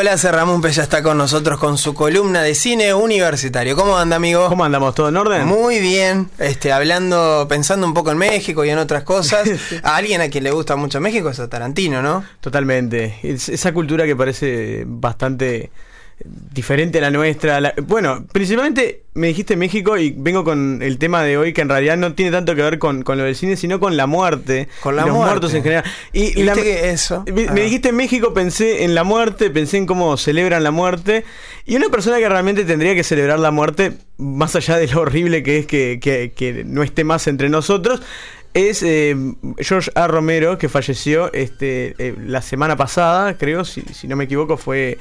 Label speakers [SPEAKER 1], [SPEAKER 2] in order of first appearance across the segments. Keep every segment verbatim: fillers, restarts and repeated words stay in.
[SPEAKER 1] Nicolás Herramunpe ya está con nosotros con su columna de cine universitario. ¿Cómo anda, amigo?
[SPEAKER 2] ¿Cómo andamos? ¿Todo en orden?
[SPEAKER 1] Muy bien, este, hablando, pensando un poco en México y en otras cosas. A alguien a quien le gusta mucho México es a Tarantino, ¿no?
[SPEAKER 2] Totalmente. Es esa cultura que parece bastante diferente a la nuestra. La, bueno, principalmente me dijiste México y vengo con el tema de hoy que en realidad no tiene tanto que ver con, con lo del cine, sino con la muerte.
[SPEAKER 1] Con la
[SPEAKER 2] los
[SPEAKER 1] muerte.
[SPEAKER 2] muertos en general. Y,
[SPEAKER 1] ¿Y
[SPEAKER 2] la,
[SPEAKER 1] que eso?
[SPEAKER 2] Me,
[SPEAKER 1] ah.
[SPEAKER 2] me dijiste México, pensé en la muerte, pensé en cómo celebran la muerte. Y una persona que realmente tendría que celebrar la muerte, más allá de lo horrible que es que, que, que no esté más entre nosotros, es eh, George A. Romero, que falleció este eh, la semana pasada, creo, si, si no me equivoco, fue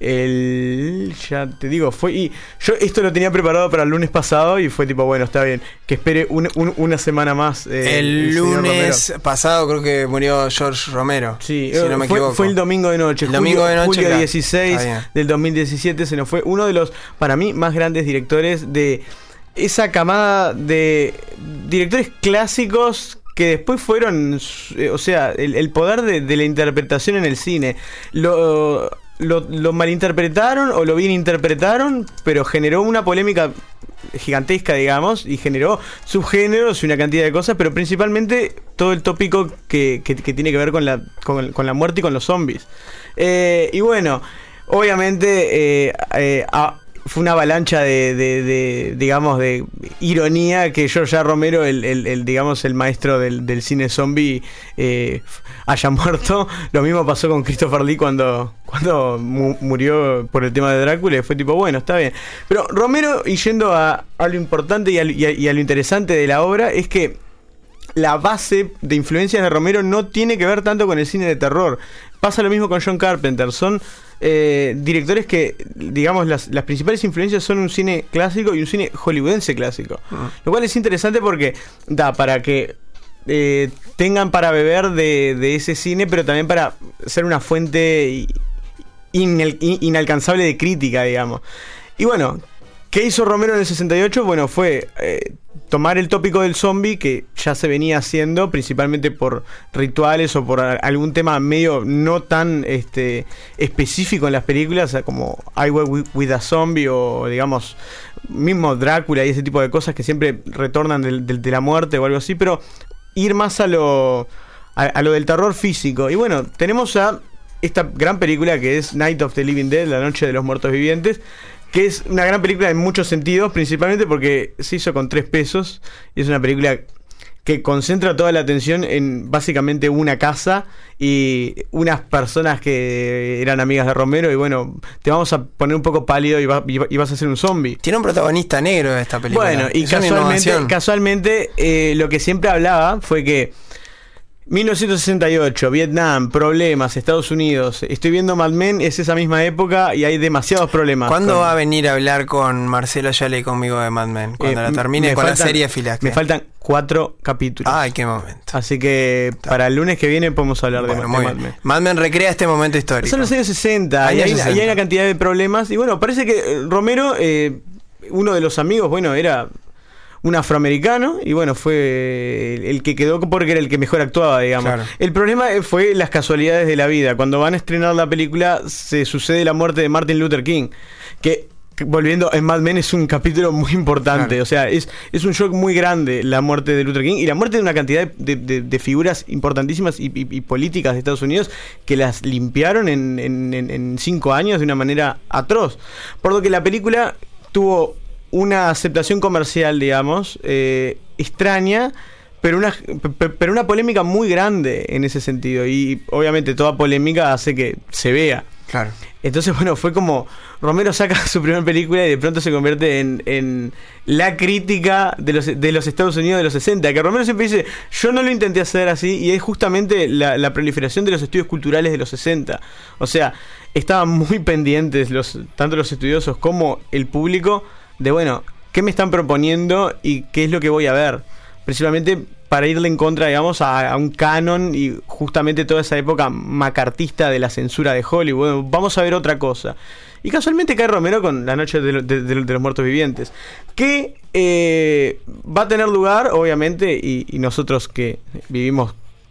[SPEAKER 2] el... ya te digo, fue... Y yo esto lo tenía preparado para el lunes pasado y fue tipo, bueno, está bien, que espere un, un, una semana más.
[SPEAKER 1] Eh, el, el lunes pasado creo que murió George Romero,
[SPEAKER 2] sí,
[SPEAKER 1] si no me
[SPEAKER 2] fue,
[SPEAKER 1] equivoco.
[SPEAKER 2] Fue el domingo de noche,
[SPEAKER 1] el
[SPEAKER 2] julio,
[SPEAKER 1] domingo de noche,
[SPEAKER 2] julio
[SPEAKER 1] claro.
[SPEAKER 2] dieciséis del dos mil diecisiete, se nos fue uno de los, para mí, más grandes directores de esa camada de directores clásicos que después fueron, o sea, el, el poder de, de la interpretación en el cine. Lo, lo, lo malinterpretaron o lo bien interpretaron, pero generó una polémica gigantesca, digamos, y generó subgéneros y una cantidad de cosas, pero principalmente todo el tópico que, que, que tiene que ver con la, con, con la muerte y con los zombies. Eh, y bueno, obviamente... Eh, eh, a, fue una avalancha de, de, de, digamos, de ironía que George A. Romero, el, el, el digamos, el maestro del, del cine zombie, eh, haya muerto. Lo mismo pasó con Christopher Lee cuando, cuando mu murió por el tema de Drácula, y fue tipo, bueno, está bien. Pero Romero, y yendo a, a lo importante y a, y, a, y a lo interesante de la obra, es que la base de influencias de Romero no tiene que ver tanto con el cine de terror. Pasa lo mismo con John Carpenter. Son eh, directores que, digamos, las, las principales influencias son un cine clásico y un cine hollywoodense clásico. Uh-huh. Lo cual es interesante porque da para que eh, tengan para beber de, de ese cine, pero también para ser una fuente inel, in, inalcanzable de crítica, digamos. Y bueno, ¿qué hizo Romero en el sesenta y ocho? Bueno, fue eh, tomar el tópico del zombie, que ya se venía haciendo principalmente por rituales o por algún tema medio no tan este, específico en las películas, como I Work With a Zombie, o digamos mismo Drácula y ese tipo de cosas que siempre retornan de, de, de la muerte o algo así, pero ir más a lo, a, a lo del terror físico. Y bueno, tenemos a esta gran película que es Night of the Living Dead, La Noche de los Muertos Vivientes, que es una gran película en muchos sentidos, principalmente porque se hizo con tres pesos y es una película que concentra toda la atención en básicamente una casa y unas personas que eran amigas de Romero, y bueno, te vamos a poner un poco pálido y, va, y vas a ser un zombie.
[SPEAKER 1] Tiene un protagonista negro de esta película.
[SPEAKER 2] Bueno, y
[SPEAKER 1] es
[SPEAKER 2] casualmente, casualmente eh, lo que siempre hablaba fue que mil novecientos sesenta y ocho, Vietnam, problemas, Estados Unidos. Estoy viendo Mad Men, es esa misma época y hay demasiados problemas.
[SPEAKER 1] ¿Cuándo
[SPEAKER 2] con...
[SPEAKER 1] va a venir a hablar con Marcelo Ayala y conmigo de Mad Men? Cuando eh, la termine con faltan, la serie Filasque.
[SPEAKER 2] Me faltan cuatro capítulos.
[SPEAKER 1] Ay, qué momento.
[SPEAKER 2] Así que Está. para el lunes que viene podemos hablar bueno, de, de Mad Men.
[SPEAKER 1] Mad Men recrea este momento histórico.
[SPEAKER 2] Son los años sesenta, años y, hay, sesenta. Y hay una cantidad de problemas. Y bueno, parece que Romero, eh, uno de los amigos, bueno, era un afroamericano, y bueno, fue el que quedó porque era el que mejor actuaba, digamos. Claro. El problema fue las casualidades de la vida. Cuando van a estrenar la película, se sucede la muerte de Martin Luther King, que, volviendo en Mad Men, es un capítulo muy importante. Claro. O sea, es, es un shock muy grande la muerte de Luther King y la muerte de una cantidad de, de, de figuras importantísimas y, y, y políticas de Estados Unidos que las limpiaron en, en, en cinco años de una manera atroz. Por lo que la película tuvo una aceptación comercial, digamos, eh, extraña, pero una, pero una polémica muy grande en ese sentido. Y obviamente toda polémica hace que se vea.
[SPEAKER 1] Claro.
[SPEAKER 2] Entonces, bueno, fue como Romero saca su primera película y de pronto se convierte en, en la crítica de los, de los Estados Unidos de los sesenta. Que Romero siempre dice, yo no lo intenté hacer así, y es justamente la, la proliferación de los estudios culturales de los sesenta. O sea, estaban muy pendientes los, tanto los estudiosos como el público de, bueno, ¿qué me están proponiendo y qué es lo que voy a ver? Principalmente para irle en contra, digamos, a, a un canon y justamente toda esa época macartista de la censura de Hollywood. Bueno, vamos a ver otra cosa. Y casualmente cae Romero con La Noche de, de, de, de los Muertos Vivientes, que eh, va a tener lugar, obviamente, y, y nosotros que vivimos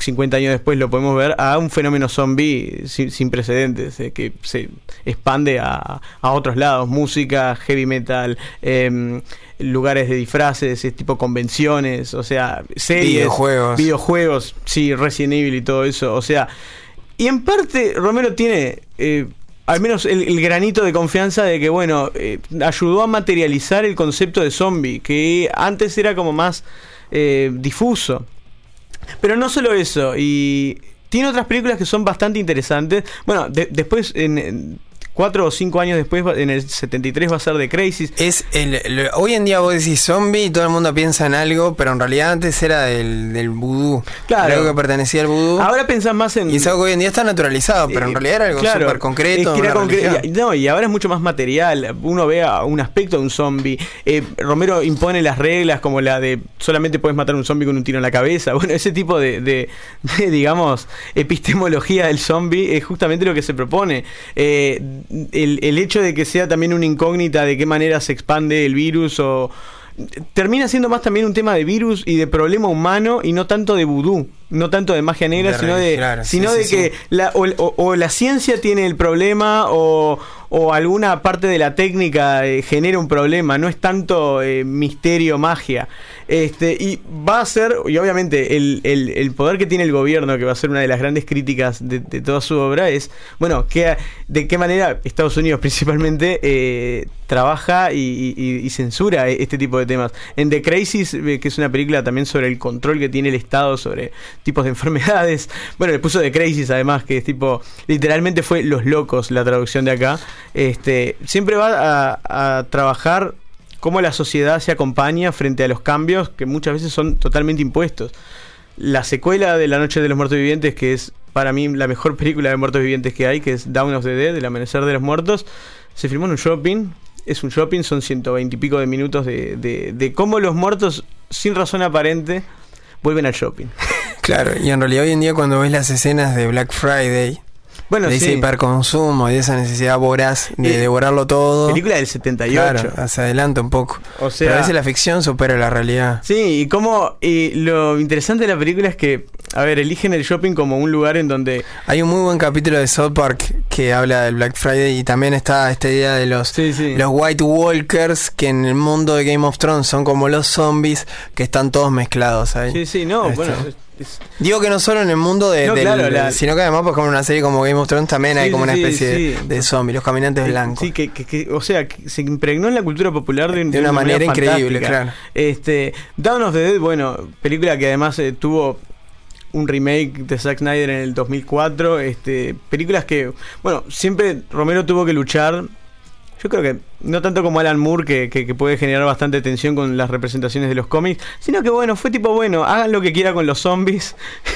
[SPEAKER 2] cincuenta años después lo podemos ver, a un fenómeno zombie sin, sin precedentes, eh, que se expande a, a otros lados, música, heavy metal, eh, lugares de disfraces, tipo convenciones, o sea, series,
[SPEAKER 1] videojuegos,
[SPEAKER 2] videojuegos, sí, Resident Evil y todo eso, o sea, y en parte Romero tiene eh, al menos el, el granito de confianza de que, bueno, eh, ayudó a materializar el concepto de zombie, que antes era como más eh, difuso. Pero no solo eso, y tiene otras películas que son bastante interesantes. Bueno, de, después, en, en cuatro o cinco años después, en el setenta y tres va a ser The Crazies.
[SPEAKER 1] Es el, el, hoy en día vos decís zombie y todo el mundo piensa en algo, pero en realidad antes era del, del vudú.
[SPEAKER 2] Claro.
[SPEAKER 1] Algo que pertenecía al vudú.
[SPEAKER 2] Ahora pensás más en...
[SPEAKER 1] Y es algo que hoy en día está naturalizado, pero en realidad era algo
[SPEAKER 2] claro,
[SPEAKER 1] súper concreto.
[SPEAKER 2] Es que era
[SPEAKER 1] una
[SPEAKER 2] concre- y, no, y ahora es mucho más material. Uno ve a un aspecto de un zombie. Eh, Romero impone las reglas como la de solamente puedes matar a un zombie con un tiro en la cabeza. Bueno, ese tipo de, de, de digamos, epistemología del zombie es justamente lo que se propone. Eh, el, el hecho de que sea también una incógnita de qué manera se expande el virus o termina siendo más también un tema de virus y de problema humano y no tanto de vudú, no tanto de magia negra, de sino de claro, sino sí, de sí, que sí. La, o, o, o la ciencia tiene el problema o, o alguna parte de la técnica eh, genera un problema, no es tanto eh, misterio, magia. Este, y va a ser, y obviamente el, el, el poder que tiene el gobierno, que va a ser una de las grandes críticas de, de toda su obra, es, bueno, que, de qué manera Estados Unidos principalmente eh, trabaja y, y, y censura este tipo de temas. En The Crazies, eh, que es una película también sobre el control que tiene el Estado sobre tipos de enfermedades, bueno, le puso The Crazies además, que es tipo, literalmente fue Los Locos la traducción de acá. Este, siempre va a, a trabajar cómo la sociedad se acompaña frente a los cambios que muchas veces son totalmente impuestos. La secuela de La Noche de los Muertos Vivientes, que es para mí la mejor película de muertos vivientes que hay, que es Dawn of the Dead, El Amanecer de los Muertos, se filmó en un shopping. Es un shopping, son ciento veinte y pico de minutos de, de, de cómo los muertos, sin razón aparente, vuelven al shopping.
[SPEAKER 1] Claro, y en realidad hoy en día cuando ves las escenas de Black Friday,
[SPEAKER 2] bueno,
[SPEAKER 1] de
[SPEAKER 2] sí.
[SPEAKER 1] ese hiperconsumo y de esa necesidad voraz de eh, devorarlo todo.
[SPEAKER 2] Película del setenta y ocho.
[SPEAKER 1] Claro, se adelanta un poco.
[SPEAKER 2] O sea,
[SPEAKER 1] pero a veces la ficción supera la realidad.
[SPEAKER 2] Sí, y como y lo interesante de la película es que, a ver, eligen el shopping como un lugar en donde...
[SPEAKER 1] Hay un muy buen capítulo de South Park que habla del Black Friday y también está esta idea de los,
[SPEAKER 2] sí, sí.
[SPEAKER 1] los White Walkers, que en el mundo de Game of Thrones son como los zombies, que están todos mezclados ahí.
[SPEAKER 2] Sí, sí, no,
[SPEAKER 1] Esto.
[SPEAKER 2] bueno... Es...
[SPEAKER 1] Digo que no solo en el mundo de,
[SPEAKER 2] no,
[SPEAKER 1] del,
[SPEAKER 2] claro, la...
[SPEAKER 1] sino que además pues como en una serie como Game of Thrones también sí, hay como una
[SPEAKER 2] sí,
[SPEAKER 1] especie
[SPEAKER 2] sí.
[SPEAKER 1] de, de zombies, los caminantes
[SPEAKER 2] sí,
[SPEAKER 1] blancos.
[SPEAKER 2] Sí, que, que, que, o sea, que se impregnó en la cultura popular de,
[SPEAKER 1] de,
[SPEAKER 2] de
[SPEAKER 1] una, una manera, manera increíble,
[SPEAKER 2] fantástica.
[SPEAKER 1] claro.
[SPEAKER 2] Este, Dawn of the Dead, bueno, película que además eh, tuvo un remake de Zack Snyder en el dos mil cuatro, este, películas que, bueno, siempre Romero tuvo que luchar. Yo creo que no tanto como Alan Moore, que, que, que puede generar bastante tensión con las representaciones de los cómics, sino que bueno, fue tipo, bueno, hagan lo que quieran con los zombies,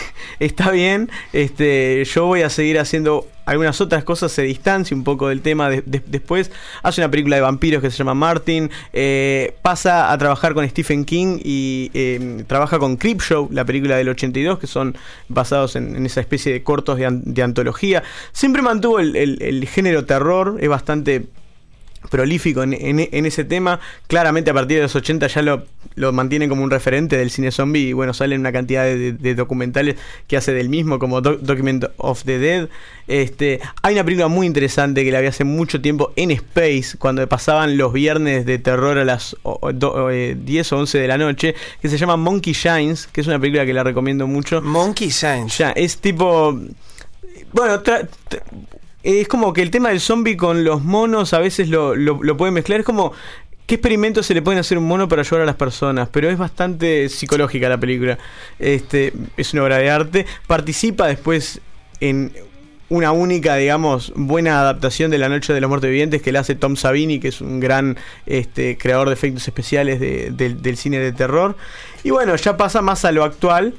[SPEAKER 2] está bien, este, yo voy a seguir haciendo algunas otras cosas, se distancia un poco del tema de, de, después, hace una película de vampiros que se llama Martin, eh, pasa a trabajar con Stephen King y eh, trabaja con Creepshow, la película del ochenta y dos, que son basados en, en esa especie de cortos de, an, de antología. Siempre mantuvo el, el, el género terror, es bastante prolífico en, en, en ese tema. Claramente a partir de los ochenta ya lo, lo mantiene como un referente del cine zombie y bueno, salen una cantidad de, de, de documentales que hace del mismo, como Do- Document of the Dead. Este, hay una película muy interesante que la vi hace mucho tiempo en Space, cuando pasaban los viernes de terror a las o, do, eh, diez o once de la noche, que se llama Monkey Shines, que es una película que la recomiendo mucho.
[SPEAKER 1] Monkey Shines.
[SPEAKER 2] Ya, es tipo... Bueno, tra- tra- es como que el tema del zombie con los monos a veces lo, lo, lo pueden mezclar. Es como, ¿qué experimentos se le pueden hacer a un mono para ayudar a las personas? Pero es bastante psicológica la película. Este, es una obra de arte. Participa después en una única, digamos, buena adaptación de La Noche de los Muertos Vivientes que la hace Tom Savini, que es un gran este, creador de efectos especiales de, de, del cine de terror. Y bueno, ya pasa más a lo actual,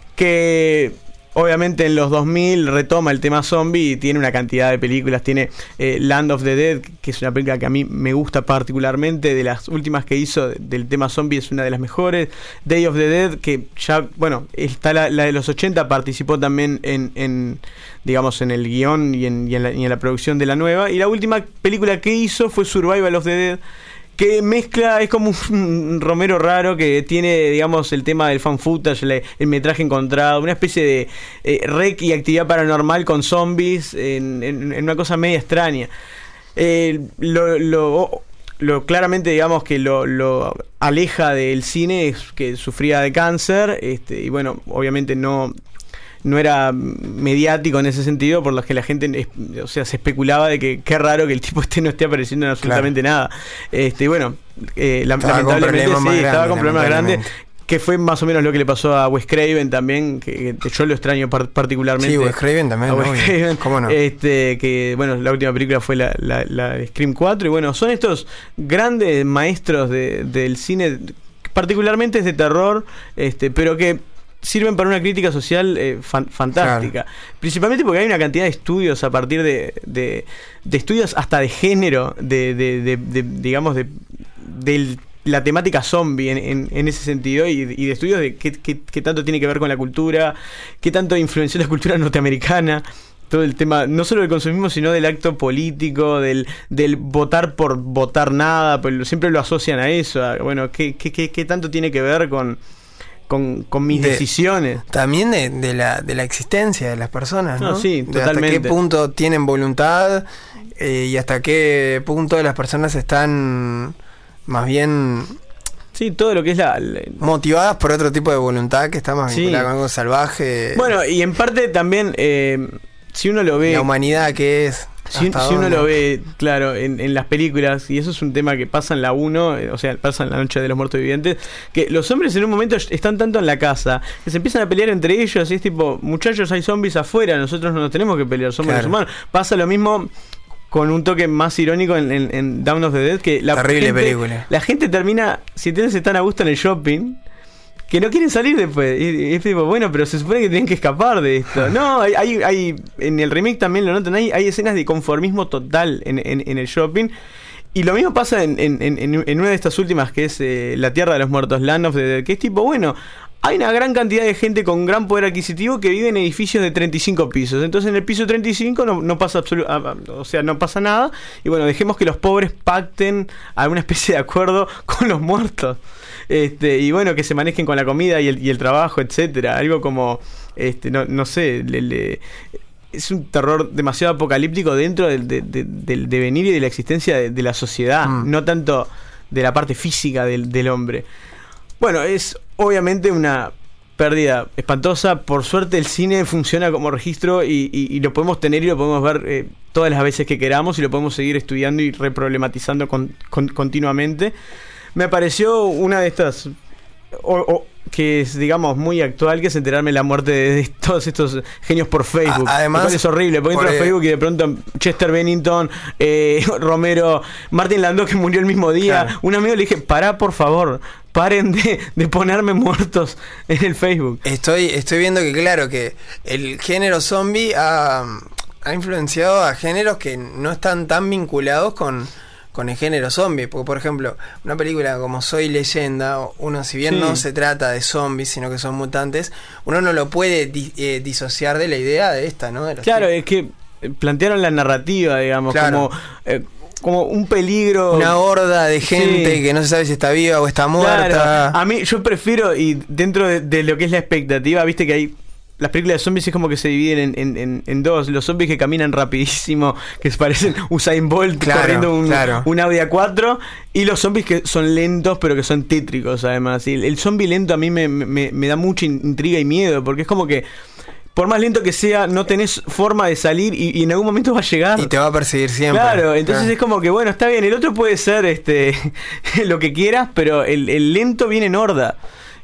[SPEAKER 2] que... Obviamente en los dos mil retoma el tema zombie y tiene una cantidad de películas. Tiene eh, Land of the Dead, que es una película que a mí me gusta particularmente. De las últimas que hizo del tema zombie es una de las mejores. Day of the Dead, que ya, bueno, está la, la de los ochenta, participó también en, en digamos, en el guión y en, y, en la, y en la producción de la nueva. Y la última película que hizo fue Survival of the Dead, que mezcla, es como un Romero raro que tiene, digamos, el tema del fan footage, el, el metraje encontrado, una especie de eh, rec y actividad paranormal con zombies en, en, en una cosa media extraña. Eh, lo, lo, lo claramente, digamos, que lo, lo aleja del cine es que sufría de cáncer, este, y bueno, obviamente no... no era mediático en ese sentido, por lo que la gente, o sea, se especulaba de que qué raro que el tipo este no esté apareciendo en absolutamente claro. nada. Este, y bueno, eh, lamentablemente sí, estaba con problemas grandes, que fue más o menos lo que le pasó a Wes Craven también, que, que yo lo extraño par- particularmente.
[SPEAKER 1] Sí, Wes Craven también.
[SPEAKER 2] A Wes
[SPEAKER 1] no,
[SPEAKER 2] Craven,
[SPEAKER 1] ¿Cómo no?
[SPEAKER 2] Este, que bueno, la última película fue la, la, la de Scream cuatro, y bueno, son estos grandes maestros de, del cine, particularmente de terror, este, pero que sirven para una crítica social eh, fan, fantástica. Claro. Principalmente porque hay una cantidad de estudios a partir de, de, de estudios hasta de género, de, de, de, de digamos, de, de la temática zombie en, en, en ese sentido, y, y de estudios de qué, qué, qué tanto tiene que ver con la cultura, qué tanto influenció la cultura norteamericana. Todo el tema, no solo del consumismo, sino del acto político, del, del votar por votar nada, pues siempre lo asocian a eso. A, bueno, ¿qué, qué, qué, qué tanto tiene que ver con... Con, con mis de, decisiones.
[SPEAKER 1] También de, de, la, de la existencia de las personas, ¿no?
[SPEAKER 2] No, sí,
[SPEAKER 1] de
[SPEAKER 2] totalmente.
[SPEAKER 1] hasta qué punto tienen voluntad eh, y hasta qué punto las personas están más bien...
[SPEAKER 2] Sí, todo lo que es la... la
[SPEAKER 1] motivadas por otro tipo de voluntad que está más
[SPEAKER 2] sí.
[SPEAKER 1] vinculada con algo salvaje.
[SPEAKER 2] Bueno, y en parte también, eh, si uno lo ve...
[SPEAKER 1] La humanidad que es...
[SPEAKER 2] Si, si uno lo ve, claro, en, en las películas, y eso es un tema que pasa en la uno, o sea, pasa en La Noche de los Muertos Vivientes, que los hombres en un momento están tanto en la casa que se empiezan a pelear entre ellos, y es tipo, muchachos, hay zombies afuera, nosotros no nos tenemos que pelear, somos
[SPEAKER 1] claro.
[SPEAKER 2] los humanos. Pasa lo mismo con un toque más irónico en, en, en Dawn of the Dead, que la
[SPEAKER 1] terrible
[SPEAKER 2] gente,
[SPEAKER 1] película.
[SPEAKER 2] La gente termina, si tienes están a gusto en el shopping, que no quieren salir después. Y es tipo, bueno, pero se supone que tienen que escapar de esto. No, hay, hay, hay en el remake también lo notan, hay, hay escenas de conformismo total en, en, en el shopping. Y lo mismo pasa en, en, en, en una de estas últimas, que es eh, La Tierra de los Muertos, Land of the Dead, que es tipo, bueno, hay una gran cantidad de gente con gran poder adquisitivo que vive en edificios de treinta y cinco pisos. Entonces en el piso treinta y cinco no, no pasa absolu- o sea, no pasa nada. Y bueno, dejemos que los pobres pacten alguna especie de acuerdo con los muertos. Este, y bueno, que se manejen con la comida y el, y el trabajo, etcétera. Algo como, este, no, no sé, le, le, es un terror demasiado apocalíptico dentro del, de, de, del devenir y de la existencia de, de la sociedad, mm. no tanto de la parte física del, del hombre. Bueno, es obviamente una pérdida espantosa. Por suerte el cine funciona como registro y, y, y lo podemos tener y lo podemos ver eh, todas las veces que queramos, y lo podemos seguir estudiando y reproblematizando con, con, continuamente. Me pareció una de estas, o, o, que es, digamos, muy actual, que es enterarme de la muerte de, de todos estos genios por Facebook.
[SPEAKER 1] A, además,
[SPEAKER 2] es horrible, porque entro a Facebook y de pronto Chester Bennington, eh, Romero, Martin Landau, que murió el mismo día. Claro. Un amigo le dije, pará, por favor, paren de, de ponerme muertos en el Facebook.
[SPEAKER 1] Estoy, estoy viendo que, claro, que el género zombie ha, ha influenciado a géneros que no están tan vinculados con... con el género zombie, porque por ejemplo una película como Soy Leyenda, uno si bien sí. no se trata de zombies sino que son mutantes, uno no lo puede di- eh, disociar de la idea de esta, ¿no? De
[SPEAKER 2] claro, tipos. Es que plantearon la narrativa, digamos, claro. como eh, como un peligro,
[SPEAKER 1] una horda de gente sí. que no se sabe si está viva o está muerta.
[SPEAKER 2] Claro. A mí yo prefiero, y dentro de, de lo que es la expectativa, viste que hay las películas de zombies es como que se dividen en, en, en, en dos. Los zombies que caminan rapidísimo, que parecen Usain Bolt claro, corriendo un, claro. un Audi A cuatro, y los zombies que son lentos pero que son tétricos además. Y el, el zombie lento a mí me, me, me da mucha intriga y miedo, porque es como que por más lento que sea, no tenés forma de salir y, y en algún momento va a llegar.
[SPEAKER 1] Y te va a perseguir siempre.
[SPEAKER 2] Claro, entonces claro. es como que, bueno, está bien, el otro puede ser este lo que quieras, pero el, el lento viene en horda.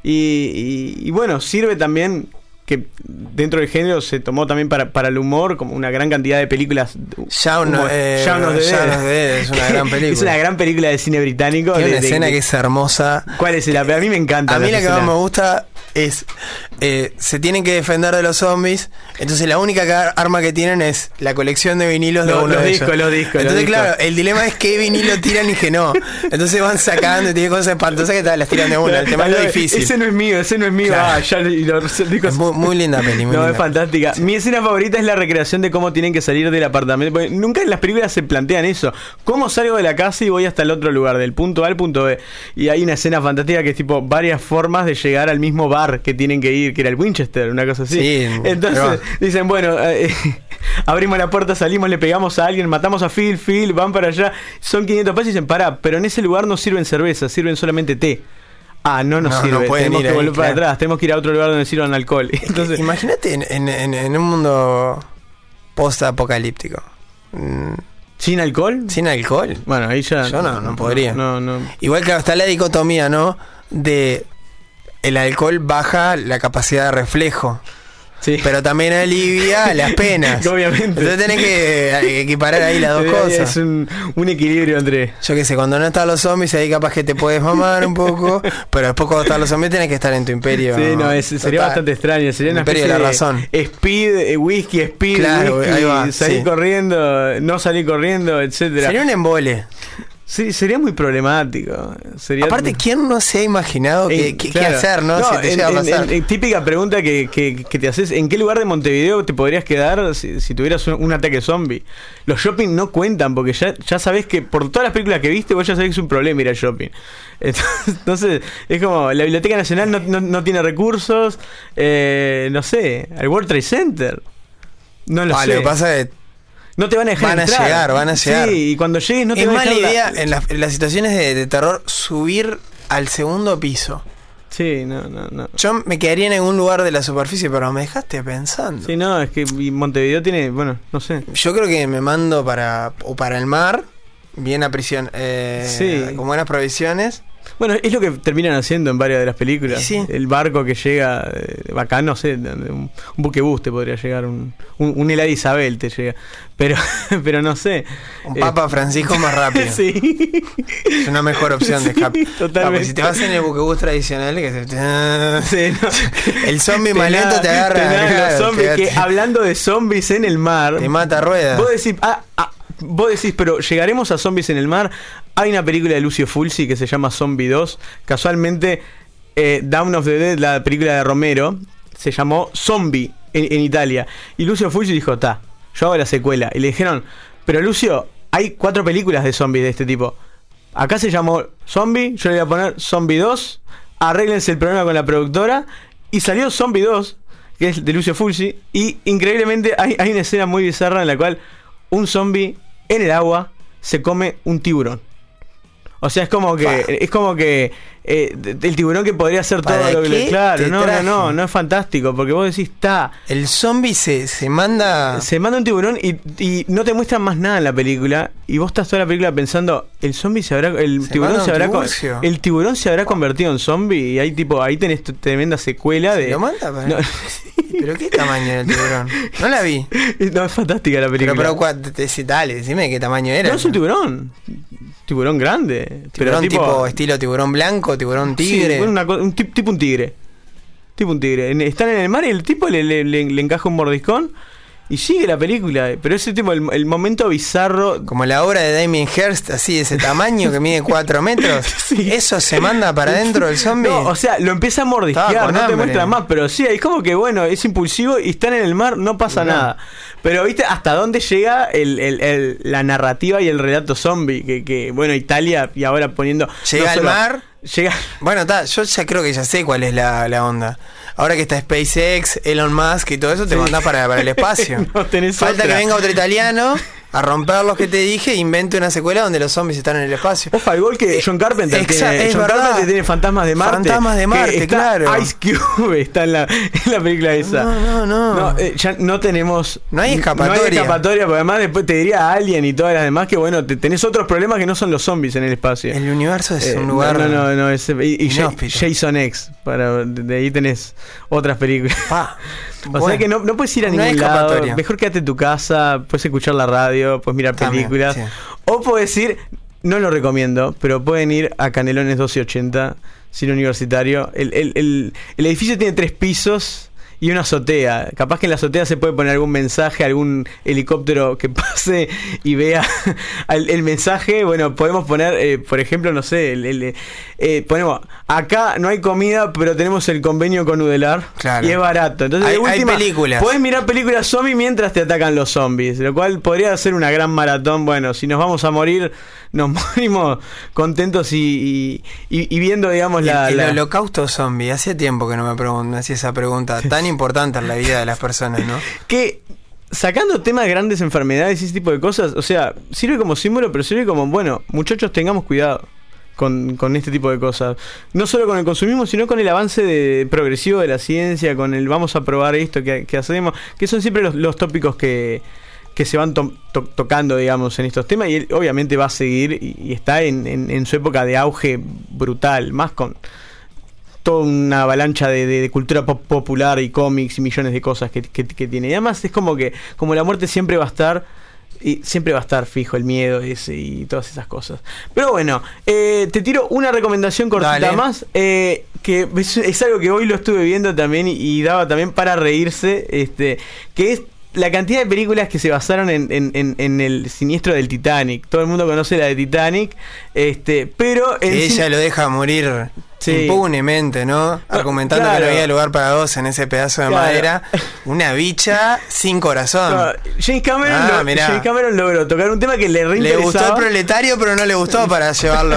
[SPEAKER 2] Y, y, y bueno, sirve también que dentro del género se tomó también para, para el humor, como una gran cantidad de películas.
[SPEAKER 1] Shaun of the Dead es una gran película.
[SPEAKER 2] Es una gran película de cine británico.
[SPEAKER 1] Tiene
[SPEAKER 2] de,
[SPEAKER 1] una
[SPEAKER 2] de,
[SPEAKER 1] escena
[SPEAKER 2] de,
[SPEAKER 1] que es hermosa.
[SPEAKER 2] ¿Cuál es la? A mí me encanta.
[SPEAKER 1] A mí la que más me gusta es eh, se tienen que defender de los zombies. Entonces la única car- arma que tienen es la colección de vinilos de
[SPEAKER 2] No,
[SPEAKER 1] uno
[SPEAKER 2] los
[SPEAKER 1] de
[SPEAKER 2] discos,
[SPEAKER 1] ellos.
[SPEAKER 2] los discos,
[SPEAKER 1] Entonces,
[SPEAKER 2] los discos.
[SPEAKER 1] claro, el dilema es qué vinilo tiran y qué no. Entonces van sacando y tienen cosas espantosas que tal, las tiran de una. El tema es lo difícil.
[SPEAKER 2] Ese no es mío, ese no es mío.
[SPEAKER 1] Claro.
[SPEAKER 2] Ah, ya y los discos.
[SPEAKER 1] Es muy, muy linda peli, muy
[SPEAKER 2] No,
[SPEAKER 1] linda.
[SPEAKER 2] es fantástica. Mi escena favorita es la recreación de cómo tienen que salir del apartamento. Porque nunca en las películas se plantean eso. ¿Cómo salgo de la casa y voy hasta el otro lugar? Del punto A al punto B. Y hay una escena fantástica que es tipo varias formas de llegar al mismo bar que tienen que ir, que era el Winchester, una cosa así.
[SPEAKER 1] Sí,
[SPEAKER 2] Entonces
[SPEAKER 1] pero-
[SPEAKER 2] dicen, bueno, eh, abrimos la puerta, salimos, le pegamos a alguien, matamos a Phil, Phil, van para allá. Son quinientos pesos y dicen, pará, pero en ese lugar no sirven cerveza, sirven solamente té. Ah, no nos
[SPEAKER 1] No,
[SPEAKER 2] sirve,
[SPEAKER 1] no pueden
[SPEAKER 2] tenemos
[SPEAKER 1] ir
[SPEAKER 2] que
[SPEAKER 1] ahí,
[SPEAKER 2] volver para
[SPEAKER 1] claro.
[SPEAKER 2] atrás, tenemos que ir a otro lugar donde sirvan alcohol. Entonces,
[SPEAKER 1] Imagínate en, en, en, en un mundo post-apocalíptico. Mm,
[SPEAKER 2] ¿sin alcohol?
[SPEAKER 1] ¿Sin alcohol?
[SPEAKER 2] Bueno, ahí ya.
[SPEAKER 1] Yo no, no podría.
[SPEAKER 2] No, no.
[SPEAKER 1] Igual que está la dicotomía, ¿no? De el alcohol baja la capacidad de reflejo,
[SPEAKER 2] Sí.
[SPEAKER 1] pero también alivia las penas.
[SPEAKER 2] Obviamente.
[SPEAKER 1] Entonces tenés que eh, equiparar ahí las dos
[SPEAKER 2] Es
[SPEAKER 1] cosas.
[SPEAKER 2] un, un equilibrio entre.
[SPEAKER 1] Yo qué sé, cuando no están los zombies ahí capaz que te puedes mamar un poco, pero después cuando están los zombies tenés que estar en tu imperio.
[SPEAKER 2] Sí, no, es- sería
[SPEAKER 1] Total.
[SPEAKER 2] bastante extraño. Sería una
[SPEAKER 1] Imperio
[SPEAKER 2] especie
[SPEAKER 1] de la
[SPEAKER 2] de
[SPEAKER 1] razón.
[SPEAKER 2] speed, eh, whisky, speed,
[SPEAKER 1] Claro,
[SPEAKER 2] whisky,
[SPEAKER 1] ahí va,
[SPEAKER 2] salir
[SPEAKER 1] sí.
[SPEAKER 2] corriendo, no salir corriendo, etcétera.
[SPEAKER 1] Sería un embole.
[SPEAKER 2] Sí, sería muy problemático. Sería
[SPEAKER 1] Aparte, ¿quién no se ha imaginado qué,
[SPEAKER 2] En-
[SPEAKER 1] qué- qué
[SPEAKER 2] claro.
[SPEAKER 1] hacer, no? Si te
[SPEAKER 2] en-
[SPEAKER 1] llega a
[SPEAKER 2] en-
[SPEAKER 1] pasar.
[SPEAKER 2] en- en típica pregunta que, que- que te haces: ¿en qué lugar de Montevideo te podrías quedar si, si tuvieras un, un ataque zombie? Los shopping no cuentan porque ya, ya sabes que por todas las películas que viste, vos ya sabés que es un problema ir al shopping. Entonces, entonces, es como la Biblioteca Nacional no, no- no tiene recursos. eh, no sé, el World Trade Center. No lo
[SPEAKER 1] Ah,
[SPEAKER 2] sé.
[SPEAKER 1] lo que pasa es que
[SPEAKER 2] No te van a dejar
[SPEAKER 1] Van a
[SPEAKER 2] entrar.
[SPEAKER 1] llegar, van a llegar.
[SPEAKER 2] Sí, y cuando llegues no te
[SPEAKER 1] es
[SPEAKER 2] van a
[SPEAKER 1] mala
[SPEAKER 2] dejar la-
[SPEAKER 1] idea en, las- en las situaciones de, de terror subir al segundo piso.
[SPEAKER 2] Sí, no, no, no.
[SPEAKER 1] Yo me quedaría en algún lugar de la superficie, pero me dejaste pensando.
[SPEAKER 2] Sí, no, es que y Montevideo tiene, bueno, no sé.
[SPEAKER 1] Yo creo que me mando para o para el mar, bien a prisión, eh,
[SPEAKER 2] Sí.
[SPEAKER 1] con buenas provisiones.
[SPEAKER 2] Bueno, es lo que terminan haciendo en varias de las películas.
[SPEAKER 1] Sí.
[SPEAKER 2] El barco que llega, eh, acá no sé, de- de un, un buquebús te podría llegar, un, un, un Helada Isabel te llega. Pero, pero no sé.
[SPEAKER 1] Un
[SPEAKER 2] Eh,
[SPEAKER 1] Papa Francisco más rápido.
[SPEAKER 2] Sí.
[SPEAKER 1] Es una mejor opción de
[SPEAKER 2] Sí,
[SPEAKER 1] escape.
[SPEAKER 2] totalmente.
[SPEAKER 1] Ah, porque si te vas en el buquebús tradicional, que se-
[SPEAKER 2] Sí, no.
[SPEAKER 1] el zombie
[SPEAKER 2] Te
[SPEAKER 1] más lento
[SPEAKER 2] nada-
[SPEAKER 1] te agarra.
[SPEAKER 2] te nada
[SPEAKER 1] claro,
[SPEAKER 2] los zombies
[SPEAKER 1] te-
[SPEAKER 2] que, hablando de zombies en el mar,
[SPEAKER 1] te mata a rueda.
[SPEAKER 2] vos decís, ah, ah, vos decís, pero llegaremos a zombies en el mar. Hay una película de Lucio Fulci que se llama Zombie dos. Casualmente, eh, Dawn of the Dead, la película de Romero, se llamó Zombie en, en Italia. Y Lucio Fulci dijo, ta, yo hago la secuela. Y le dijeron, pero Lucio, hay cuatro películas de zombies de este tipo. Acá se llamó Zombie, yo le voy a poner Zombie dos. Arréglense el problema con la productora. Y salió Zombie dos, que es de Lucio Fulci. Y increíblemente hay, hay una escena muy bizarra en la cual un zombie en el agua se come un tiburón. O sea, es como que
[SPEAKER 1] Pa.
[SPEAKER 2] es como que eh, el tiburón que podría hacer todo
[SPEAKER 1] ¿Para
[SPEAKER 2] lo que le,
[SPEAKER 1] qué
[SPEAKER 2] claro,
[SPEAKER 1] te
[SPEAKER 2] no, no,
[SPEAKER 1] traje?
[SPEAKER 2] no, no es fantástico, porque vos decís, está,
[SPEAKER 1] El zombie se, se manda.
[SPEAKER 2] se manda un tiburón y, y no te muestran más nada en la película y vos estás toda la película pensando, el zombie se habrá el
[SPEAKER 1] Se
[SPEAKER 2] tiburón
[SPEAKER 1] manda
[SPEAKER 2] se
[SPEAKER 1] un
[SPEAKER 2] habrá co-
[SPEAKER 1] tiburcio.
[SPEAKER 2] el tiburón se habrá convertido en zombie y ahí tipo ahí tenés t- tremenda secuela de
[SPEAKER 1] ¿Lo manda? Para...
[SPEAKER 2] No.
[SPEAKER 1] ¿Pero qué tamaño era el tiburón? No la vi.
[SPEAKER 2] No, es fantástica la película.
[SPEAKER 1] Pero, pero cua- te- te- dale, decime qué tamaño era.
[SPEAKER 2] no es un tiburón. Tiburón grande.
[SPEAKER 1] Tiburón
[SPEAKER 2] pero
[SPEAKER 1] tipo, estilo tiburón blanco, tiburón tigre.
[SPEAKER 2] Sí, bueno, una co- un tip- tipo un tigre. Tipo un tigre. En- Están en el mar y el tipo le, le- le- le encaja un mordiscón y sigue la película. Pero ese tipo, el, el momento bizarro.
[SPEAKER 1] Como la obra de Damien Hirst, así de ese tamaño que mide cuatro metros.
[SPEAKER 2] Sí.
[SPEAKER 1] ¿Eso se manda para adentro del zombie?
[SPEAKER 2] No, o sea, lo empieza a
[SPEAKER 1] Estaba
[SPEAKER 2] mordisquear,
[SPEAKER 1] con
[SPEAKER 2] no te
[SPEAKER 1] hambre.
[SPEAKER 2] muestra más, pero sí, es como que bueno, es impulsivo y están en el mar, no pasa
[SPEAKER 1] No.
[SPEAKER 2] nada. Pero viste hasta dónde llega el, el- el- la narrativa y el relato zombie, que, que bueno, Italia y ahora poniendo...
[SPEAKER 1] Llega
[SPEAKER 2] no
[SPEAKER 1] al
[SPEAKER 2] solo-
[SPEAKER 1] mar.
[SPEAKER 2] Llega...
[SPEAKER 1] Bueno, ta, yo ya creo que ya sé cuál es la, la onda. Ahora que está SpaceX, Elon Musk y todo eso, te
[SPEAKER 2] Sí.
[SPEAKER 1] mandás para, para el espacio.
[SPEAKER 2] No tenés
[SPEAKER 1] Falta
[SPEAKER 2] otra.
[SPEAKER 1] que venga otro italiano a romper los que te dije e invente una secuela donde los zombies están en el espacio.
[SPEAKER 2] Ojo al gol que
[SPEAKER 1] Eh,
[SPEAKER 2] John Carpenter
[SPEAKER 1] exa-
[SPEAKER 2] tiene.
[SPEAKER 1] es
[SPEAKER 2] John
[SPEAKER 1] verdad.
[SPEAKER 2] Carpenter tiene Fantasmas de Marte.
[SPEAKER 1] Fantasmas de
[SPEAKER 2] que
[SPEAKER 1] Marte,
[SPEAKER 2] está
[SPEAKER 1] claro.
[SPEAKER 2] Ice Cube está en la, en la película esa.
[SPEAKER 1] No, no, no.
[SPEAKER 2] No, eh, ya no tenemos.
[SPEAKER 1] No hay escapatoria.
[SPEAKER 2] No hay escapatoria, porque además después te diría Alien y todas las demás que bueno, te, tenés otros problemas que no son los zombies en el espacio.
[SPEAKER 1] El universo es
[SPEAKER 2] Eh,
[SPEAKER 1] un lugar.
[SPEAKER 2] No, no, no. es- y y Ja-
[SPEAKER 1] inhóspito.
[SPEAKER 2] Jason X. Para, de, de ahí tenés otras películas.
[SPEAKER 1] Pa.
[SPEAKER 2] O
[SPEAKER 1] Bueno,
[SPEAKER 2] sea que no, no puedes ir a
[SPEAKER 1] no hay
[SPEAKER 2] ningún lado.
[SPEAKER 1] escapatoria.
[SPEAKER 2] Mejor quédate en tu casa, puedes escuchar la radio, puedes mirar
[SPEAKER 1] También,
[SPEAKER 2] películas.
[SPEAKER 1] sí.
[SPEAKER 2] O puedes ir no lo recomiendo, pero pueden ir a Canelones doce ochenta, Cine Universitario. El, el, el, el edificio tiene tres pisos y una azotea. Capaz que en la azotea se puede poner algún mensaje, algún helicóptero que pase y vea el, el mensaje. Bueno, podemos poner, eh, por ejemplo, no sé, el, el, eh, ponemos, acá no hay comida, pero tenemos el convenio con Udelar,
[SPEAKER 1] claro,
[SPEAKER 2] y es barato. Entonces,
[SPEAKER 1] hay,
[SPEAKER 2] de última,
[SPEAKER 1] hay películas.
[SPEAKER 2] Podés mirar películas zombie mientras te atacan los zombies, lo cual podría ser una gran maratón. Bueno, si nos vamos a morir, nos morimos contentos y, y, y, y viendo, digamos, la...
[SPEAKER 1] El, el
[SPEAKER 2] la...
[SPEAKER 1] holocausto zombie. Hace tiempo que no me, pregun- me hacía esa pregunta tan importante en la vida de las personas, ¿no?
[SPEAKER 2] Que, sacando temas de grandes enfermedades y ese tipo de cosas, o sea, sirve como símbolo, pero sirve como, bueno, muchachos, tengamos cuidado con, con este tipo de cosas. No solo con el consumismo, sino con el avance de, progresivo de la ciencia, con el vamos a probar esto que, que hacemos, que son siempre los, los tópicos que... que se van to- to- tocando, digamos, en estos temas, y él obviamente va a seguir y, y está en, en, en su época de auge brutal, más con toda una avalancha de, de, de cultura pop popular y cómics y millones de cosas que, que, que tiene. Y además es como que, como la muerte siempre va a estar, y siempre va a estar fijo el miedo ese y todas esas cosas. Pero bueno, eh, te tiro una recomendación cortita
[SPEAKER 1] Dale.
[SPEAKER 2] más, eh, que es, es algo que hoy lo estuve viendo también y, y daba también para reírse, este, que es la cantidad de películas que se basaron en, en, en, en el siniestro del Titanic. Todo el mundo conoce la de Titanic, este, pero en
[SPEAKER 1] Que ella
[SPEAKER 2] cin-
[SPEAKER 1] lo deja morir
[SPEAKER 2] Sí.
[SPEAKER 1] impunemente, ¿no? Argumentando
[SPEAKER 2] claro.
[SPEAKER 1] que no había lugar para dos en ese pedazo de
[SPEAKER 2] Claro.
[SPEAKER 1] madera. Una bicha sin corazón.
[SPEAKER 2] No, James Cameron,
[SPEAKER 1] Ah,
[SPEAKER 2] lo-
[SPEAKER 1] mirá.
[SPEAKER 2] James Cameron logró tocar un tema que le
[SPEAKER 1] Le
[SPEAKER 2] reinteresaba.
[SPEAKER 1] gustó el proletario, pero no le gustó para llevarlo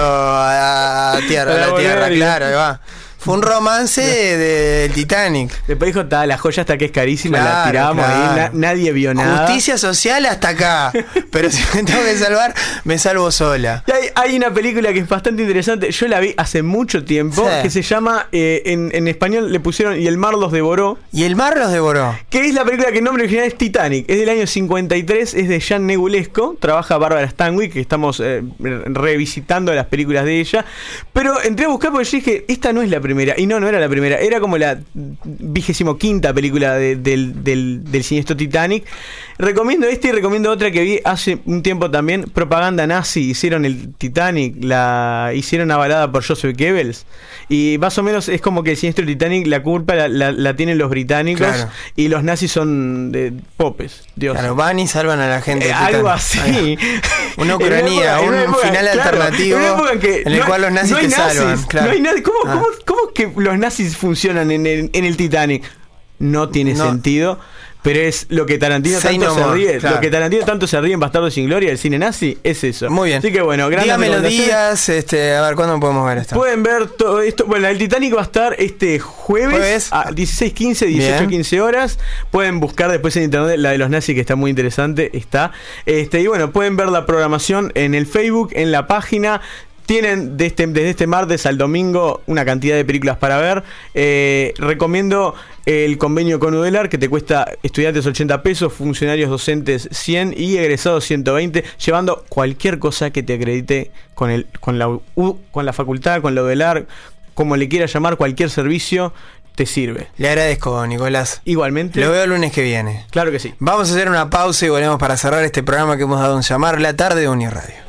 [SPEAKER 1] a, a tierra, a
[SPEAKER 2] Para
[SPEAKER 1] la
[SPEAKER 2] volver,
[SPEAKER 1] tierra,
[SPEAKER 2] y-
[SPEAKER 1] claro, ahí va. Fue un romance del Titanic.
[SPEAKER 2] Después dijo, "Ta, la joya hasta que es carísima, la
[SPEAKER 1] Claro,
[SPEAKER 2] tiramos
[SPEAKER 1] claro.
[SPEAKER 2] ahí, na- nadie vio nada".
[SPEAKER 1] Justicia social hasta acá. Pero si me tengo que salvar, me salvo sola.
[SPEAKER 2] Y hay, hay una película que es bastante interesante, yo la vi hace mucho tiempo,
[SPEAKER 1] Sí.
[SPEAKER 2] que se llama, eh, en, en español le pusieron Y el mar los devoró,
[SPEAKER 1] Y el mar los devoró.
[SPEAKER 2] que es la película que el nombre original es Titanic, es del año cincuenta y tres, es de Jean Negulesco, trabaja Bárbara Stanwyck, que estamos eh, revisitando las películas de ella, pero entré a buscar porque yo dije, esta no es la primera, y no, no era la primera, era como la vigésimo quinta película de- del, del, del siniestro Titanic. Recomiendo esta y recomiendo otra que vi hace un tiempo también, Propaganda Nazi, hicieron el Titanic, la hicieron avalada por Joseph Goebbels, y más o menos es como que el siniestro Titanic, la culpa la, la, la tienen los británicos,
[SPEAKER 1] Claro.
[SPEAKER 2] y los nazis son de popes, Dios.
[SPEAKER 1] Claro, van y salvan a la gente.
[SPEAKER 2] Eh,
[SPEAKER 1] del
[SPEAKER 2] algo
[SPEAKER 1] Titanic.
[SPEAKER 2] así.
[SPEAKER 1] Ahí va. Una
[SPEAKER 2] En
[SPEAKER 1] ucronía,
[SPEAKER 2] época- en
[SPEAKER 1] un
[SPEAKER 2] época-
[SPEAKER 1] final
[SPEAKER 2] claro,
[SPEAKER 1] alternativo
[SPEAKER 2] en una época en que
[SPEAKER 1] en el
[SPEAKER 2] no
[SPEAKER 1] cual
[SPEAKER 2] hay-
[SPEAKER 1] los nazis
[SPEAKER 2] no hay
[SPEAKER 1] te salvan.
[SPEAKER 2] nazis,
[SPEAKER 1] Claro.
[SPEAKER 2] no hay nadie. ¿Cómo,
[SPEAKER 1] Ah.
[SPEAKER 2] cómo, cómo es que los nazis funcionan en el, en el Titanic? No tiene
[SPEAKER 1] No.
[SPEAKER 2] sentido. Pero es lo que Tarantino
[SPEAKER 1] Say
[SPEAKER 2] tanto
[SPEAKER 1] no
[SPEAKER 2] se
[SPEAKER 1] more,
[SPEAKER 2] ríe,
[SPEAKER 1] claro.
[SPEAKER 2] lo que Tarantino tanto se ríe en Bastardo sin Gloria, el cine nazi, es eso.
[SPEAKER 1] Muy bien.
[SPEAKER 2] Así que bueno, grandes
[SPEAKER 1] Dígame los
[SPEAKER 2] recomendaciones.
[SPEAKER 1] días, este, a ver, ¿cuándo podemos ver esto?
[SPEAKER 2] Pueden ver todo esto. Bueno, el Titanic va a estar este jueves,
[SPEAKER 1] Jueves.
[SPEAKER 2] a dieciséis quince, dieciocho
[SPEAKER 1] Bien.
[SPEAKER 2] quince horas. Pueden buscar después en internet la de los nazis, que está muy interesante. Está. Este, y bueno, pueden ver la programación en el Facebook, en la página. Tienen de este, desde este martes al domingo una cantidad de películas para ver. Eh, recomiendo el convenio con Udelar, que te cuesta estudiantes ochenta pesos, funcionarios docentes cien y egresados ciento veinte, llevando cualquier cosa que te acredite con, el, con, la, U, con la facultad, con la Udelar, como le quieras llamar, cualquier servicio te sirve.
[SPEAKER 1] Le agradezco, Nicolás.
[SPEAKER 2] Igualmente.
[SPEAKER 1] Lo veo el lunes que viene.
[SPEAKER 2] Claro que sí.
[SPEAKER 1] Vamos a hacer una pausa y volvemos para cerrar este programa que hemos dado en llamar La Tarde de Uniradio.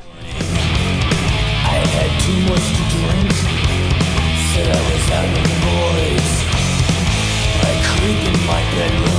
[SPEAKER 3] Had too much to drink, said I was having boys. I creep in my bedroom.